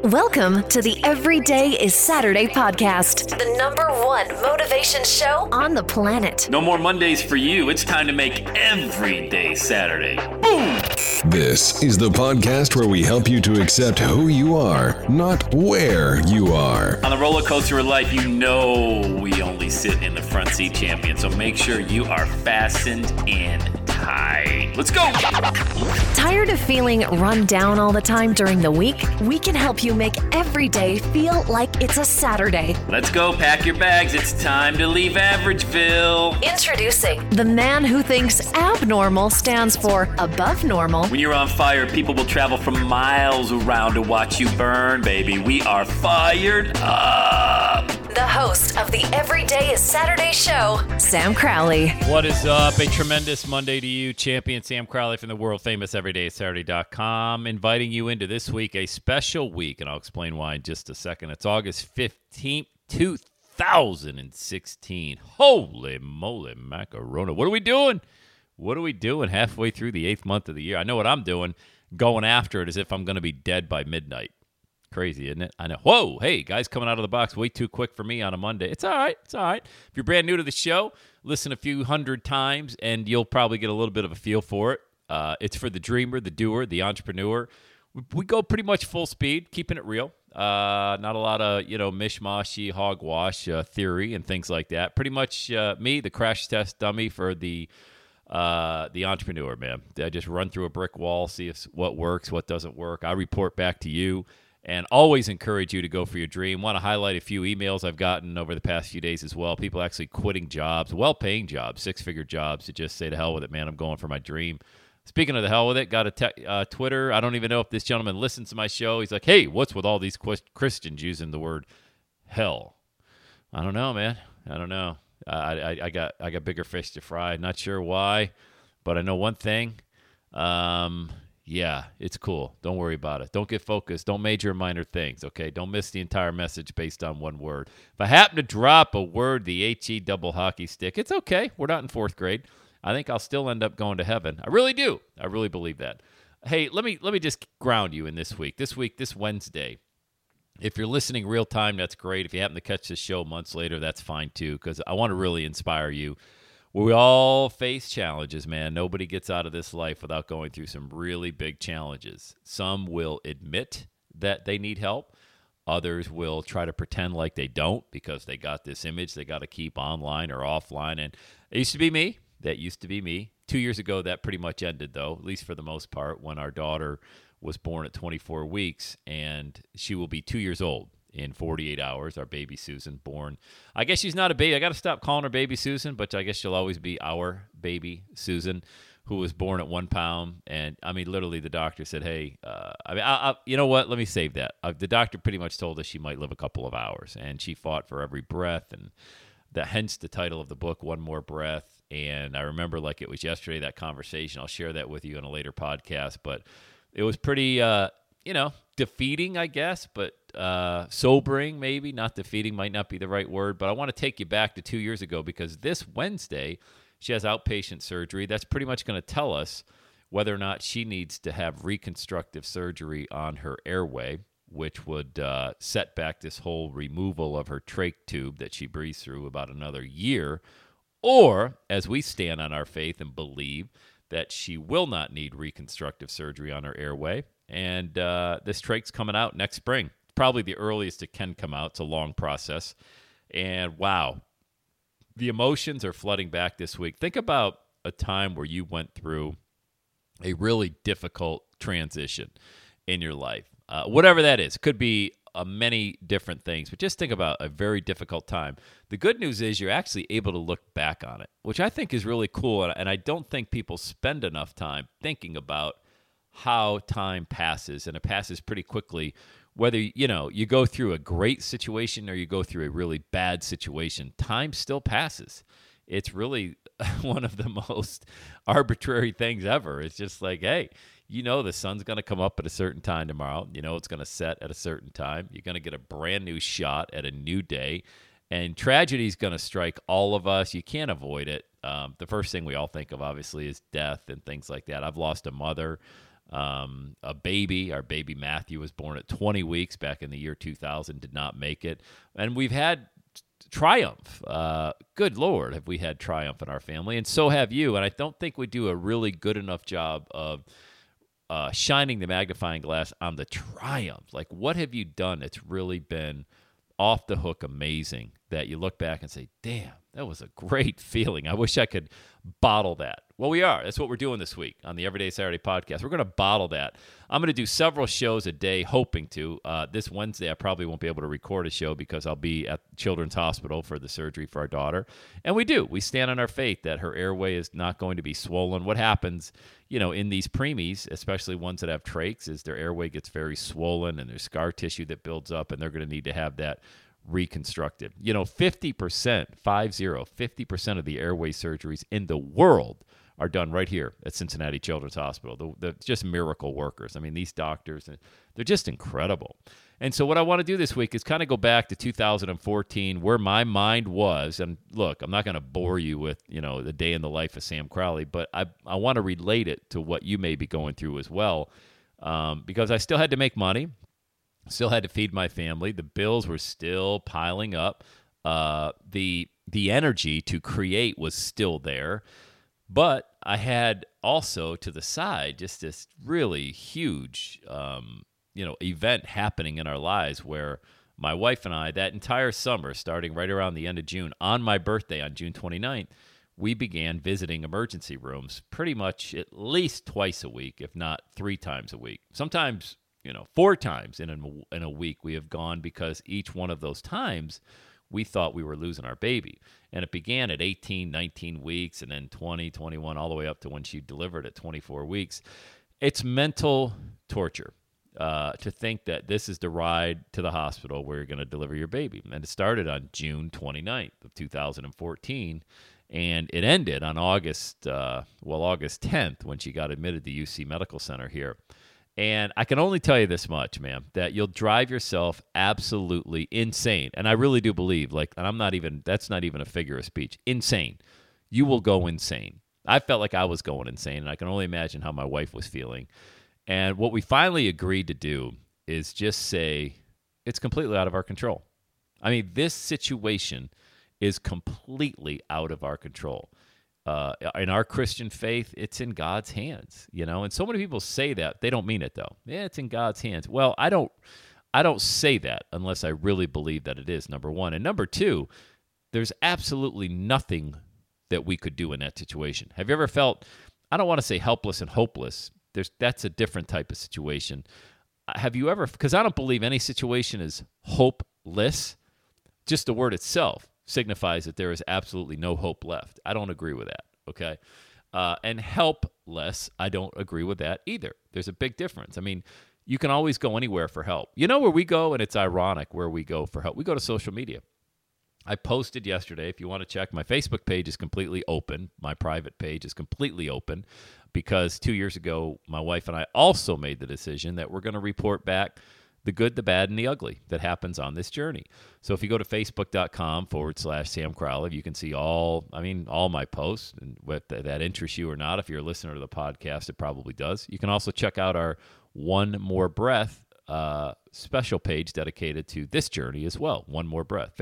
Welcome to the Everyday is Saturday podcast, the #1 motivation show on the planet. No more Mondays for you. It's time to make every day Saturday. Boom! This is the podcast where we help you to accept who you are, not where you are. On the roller coaster of life, you know we only sit in the front seat, champion. So make sure you are fastened in tight. Let's go! Tired of feeling run down all the time during the week? We can help you make every day feel like it's a Saturday. Let's go. Pack your bags. It's time to leave Averageville. Introducing the man who thinks abnormal stands for above normal. When you're on fire, people will travel from miles around to watch you burn, baby. We are fired up. The host of the Everyday is Saturday show, Sam Crowley. What is up? A tremendous Monday to you, champion Sam Crowley from the world-famous EverydaySaturday.com, inviting you into this week, a special week, and I'll explain why in just a second. It's August 15th, 2016. Holy moly macarona. What are we doing? What are we doing halfway through the 8th month of the year? I know what I'm doing, going after it as if I'm going to be dead by midnight. Crazy, isn't it? I know. Whoa, hey, guys coming out of the box way too quick for me on a Monday. It's all right. It's all right. If you're brand new to the show, listen a few hundred times, and you'll probably get a little bit of a feel for it. It's for the dreamer, the doer, the entrepreneur. We go pretty much full speed, keeping it real. Not a lot of, mishmashy, hogwash theory and things like that. Pretty much me, the crash test dummy for the entrepreneur, man. I just run through a brick wall, see what works, what doesn't work. I report back to you. And always encourage you to go for your dream. Want to highlight a few emails I've gotten over the past few days as well. People actually quitting jobs, well-paying jobs, 6-figure jobs, to just say, to hell with it, man. I'm going for my dream. Speaking of the hell with it, got a Twitter. I don't even know if this gentleman listens to my show. He's like, hey, what's with all these Christians using the word hell? I don't know, man. I don't know. I got bigger fish to fry. Not sure why, but I know one thing. Yeah, it's cool. Don't worry about it. Don't get focused. Don't major in minor things, okay? Don't miss the entire message based on one word. If I happen to drop a word, the H-E double hockey stick, it's okay. We're not in 4th grade. I think I'll still end up going to heaven. I really do. I really believe that. Hey, let me just ground you in this week. This Wednesday. If you're listening real time, that's great. If you happen to catch this show months later, that's fine too, because I want to really inspire you. We all face challenges, man. Nobody gets out of this life without going through some really big challenges. Some will admit that they need help. Others will try to pretend like they don't because they got this image they got to keep online or offline. And it used to be me. That used to be me. 2 years ago, that pretty much ended, though, at least for the most part, when our daughter was born at 24 weeks, and she will be 2 years old in 48 hours, our baby Susan, born. I guess she's not a baby. I got to stop calling her baby Susan, but I guess she'll always be our baby Susan, who was born at 1 pound. And, I mean, literally the doctor said, hey, you know what? Let me save that. The doctor pretty much told us she might live a couple of hours, and she fought for every breath, and hence the title of the book, One More Breath. And I remember like it was yesterday, that conversation. I'll share that with you in a later podcast, but it was pretty, defeating, I guess, but sobering maybe. Not defeating might not be the right word, but I want to take you back to 2 years ago because this Wednesday she has outpatient surgery. That's pretty much going to tell us whether or not she needs to have reconstructive surgery on her airway, which would set back this whole removal of her trach tube that she breathes through about another year, or as we stand on our faith and believe that she will not need reconstructive surgery on her airway. And this trach's coming out next spring. Probably the earliest it can come out. It's a long process. And wow, the emotions are flooding back this week. Think about a time where you went through a really difficult transition in your life. Whatever that is. Could be many different things, but just think about a very difficult time. The good news is you're actually able to look back on it, which I think is really cool. And I don't think people spend enough time thinking about how time passes, and it passes pretty quickly. Whether, you go through a great situation or you go through a really bad situation, time still passes. It's really one of the most arbitrary things ever. It's just like, hey, the sun's going to come up at a certain time tomorrow. It's going to set at a certain time. You're going to get a brand new shot at a new day. And tragedy is going to strike all of us. You can't avoid it. The first thing we all think of, obviously, is death and things like that. I've lost a mother. A baby, our baby Matthew, was born at 20 weeks back in the year 2000, did not make it. And we've had triumph. Good Lord, have we had triumph in our family, and so have you. And I don't think we do a really good enough job of shining the magnifying glass on the triumph. Like, what have you done that's really been off the hook amazing that you look back and say, damn, that was a great feeling. I wish I could bottle that. Well, we are. That's what we're doing this week on the Everyday Saturday podcast. We're going to bottle that. I'm going to do several shows a day, hoping to. This Wednesday, I probably won't be able to record a show because I'll be at Children's Hospital for the surgery for our daughter. And we do. We stand on our faith that her airway is not going to be swollen. What happens, in these preemies, especially ones that have trachs, is their airway gets very swollen and there's scar tissue that builds up, and they're going to need to have that reconstructed. 50% of the airway surgeries in the world are done right here at Cincinnati Children's Hospital. They're just miracle workers. I mean, these doctors, they're just incredible. And so what I want to do this week is kind of go back to 2014, where my mind was. And look, I'm not going to bore you with, the day in the life of Sam Crowley, but I want to relate it to what you may be going through as well, because I still had to make money, still had to feed my family. The bills were still piling up. The energy to create was still there. But I had also to the side just this really huge, event happening in our lives where my wife and I, that entire summer, starting right around the end of June, on my birthday on June 29th, we began visiting emergency rooms pretty much at least twice a week, if not 3 times a week. Sometimes, 4 times in a week we have gone, because each one of those times we thought we were losing our baby. And it began at 18, 19 weeks, and then 20, 21, all the way up to when she delivered at 24 weeks. It's mental torture to think that this is the ride to the hospital where you're going to deliver your baby. And it started on June 29th of 2014, and it ended on August 10th when she got admitted to UC Medical Center here. And I can only tell you this much, man, that you'll drive yourself absolutely insane. And I really do believe, that's not even a figure of speech, insane. You will go insane. I felt like I was going insane, and I can only imagine how my wife was feeling. And what we finally agreed to do is just say, it's completely out of our control. I mean, this situation is completely out of our control. In our Christian faith, it's in God's hands, and so many people say that. They don't mean it, though. Yeah, it's in God's hands. Well, I don't say that unless I really believe that it is, number one. And number two, there's absolutely nothing that we could do in that situation. Have you ever felt, I don't want to say helpless and hopeless. That's a different type of situation. Have you ever, because I don't believe any situation is hopeless. Just the word itself signifies that there is absolutely no hope left. I don't agree with that, okay? And helpless, I don't agree with that either. There's a big difference. I mean, you can always go anywhere for help. You know where we go, and it's ironic where we go for help? We go to social media. I posted yesterday, if you want to check, my Facebook page is completely open. My private page is completely open because 2 years ago, my wife and I also made the decision that we're going to report back the good, the bad, and the ugly that happens on this journey. So if you go to facebook.com/Sam Crowley, you can see all my posts, and whether that interests you or not. If you're a listener to the podcast, it probably does. You can also check out our One More Breath special page dedicated to this journey as well. One More Breath,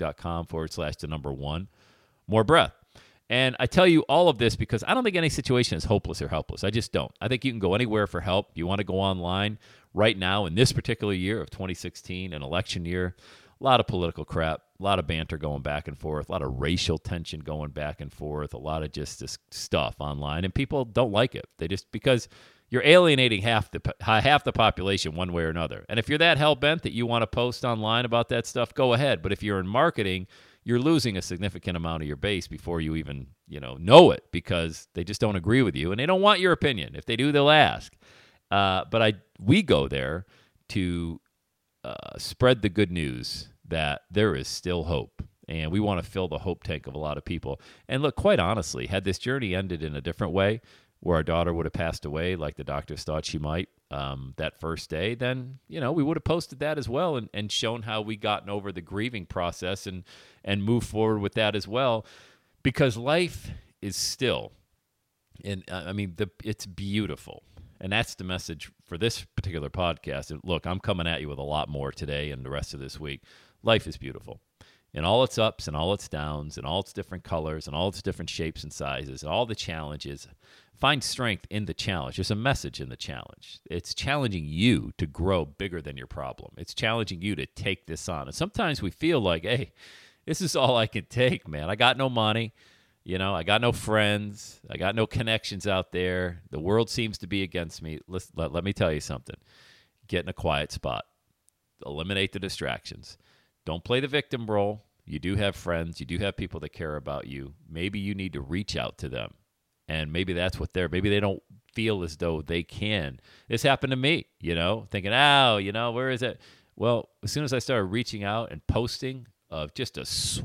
facebook.com/1 More Breath. And I tell you all of this because I don't think any situation is hopeless or helpless. I just don't. I think you can go anywhere for help. You want to go online right now in this particular year of 2016, an election year, a lot of political crap, a lot of banter going back and forth, a lot of racial tension going back and forth, a lot of just this stuff online, and people don't like it. They just, because you're alienating half the population one way or another. And if you're that hell-bent that you want to post online about that stuff, go ahead. But if you're in marketing, you're losing a significant amount of your base before you even, know it, because they just don't agree with you and they don't want your opinion. If they do, they'll ask. But we go there to spread the good news that there is still hope, and we want to fill the hope tank of a lot of people. And look, quite honestly, had this journey ended in a different way, where our daughter would have passed away like the doctors thought she might that first day, then, we would have posted that as well and shown how we gotten over the grieving process and move forward with that as well, because life is still, and it's beautiful. And that's the message for this particular podcast. And look, I'm coming at you with a lot more today and the rest of this week. Life is beautiful. In all its ups and all its downs and all its different colors and all its different shapes and sizes and all the challenges. Find strength in the challenge. There's a message in the challenge. It's challenging you to grow bigger than your problem. It's challenging you to take this on. And sometimes we feel like, hey, this is all I can take, man. I got no money. I got no friends. I got no connections out there. The world seems to be against me. Let me tell you something. Get in a quiet spot. Eliminate the distractions. Don't play the victim role. You do have friends. You do have people that care about you. Maybe you need to reach out to them. And maybe that's what maybe they don't feel as though they can. This happened to me, thinking, where is it? Well, as soon as I started reaching out and posting, of just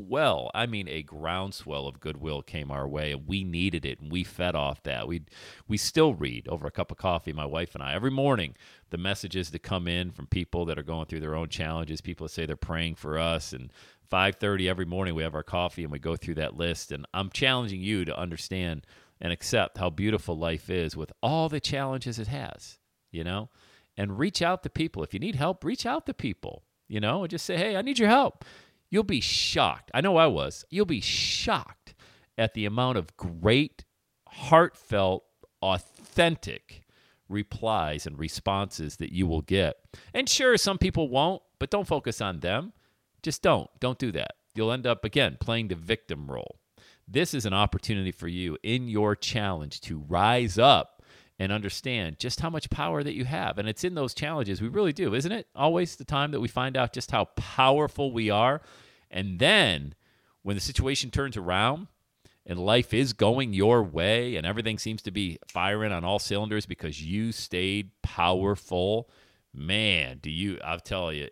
a groundswell of goodwill came our way, and we needed it, and we fed off that. We still read over a cup of coffee, my wife and I, every morning, the messages that come in from people that are going through their own challenges, people that say they're praying for us, and 5:30 every morning we have our coffee and we go through that list. And I'm challenging you to understand and accept how beautiful life is with all the challenges it has, and reach out to people. If you need help, reach out to people, and just say, hey, I need your help. You'll be shocked. I know I was. You'll be shocked at the amount of great, heartfelt, authentic replies and responses that you will get. And sure, some people won't, but don't focus on them. Just don't. Don't do that. You'll end up, again, playing the victim role. This is an opportunity for you in your challenge to rise up and understand just how much power that you have. And it's in those challenges, we really do, isn't it? Always the time that we find out just how powerful we are. And then when the situation turns around and life is going your way and everything seems to be firing on all cylinders because you stayed powerful, man, I'll tell you,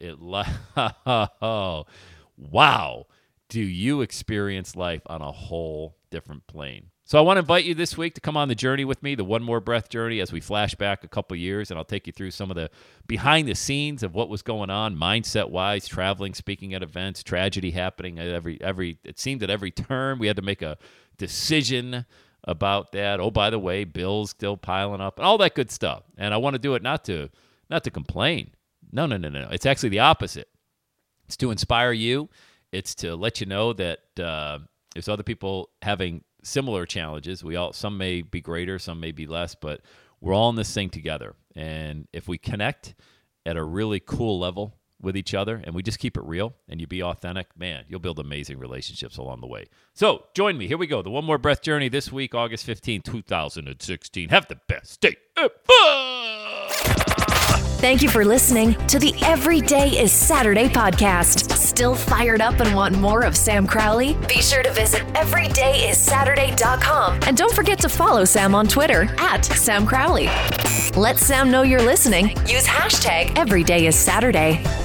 wow, do you experience life on a whole different plane. So I want to invite you this week to come on the journey with me, the One More Breath journey, as we flash back a couple years, and I'll take you through some of the behind the scenes of what was going on, mindset-wise, traveling, speaking at events, tragedy happening at it seemed at every turn. We had to make a decision about that. Oh, by the way, bills still piling up, and all that good stuff. And I want to do it not to complain. No. It's actually the opposite. It's to inspire you. It's to let you know that there's other people having similar challenges. Some may be greater, some may be less, but we're all in this thing together. And if we connect at a really cool level with each other and we just keep it real and you be authentic, man, you'll build amazing relationships along the way. So join me. Here we go. The One More Breath journey this week, August 15, 2016. Have the best day ever. Thank you for listening to the Every Day is Saturday podcast. Still fired up and want more of Sam Crowley? Be sure to visit everydayissaturday.com. And don't forget to follow Sam on Twitter @Sam Crowley. Let Sam know you're listening. Use hashtag EverydayIsSaturday.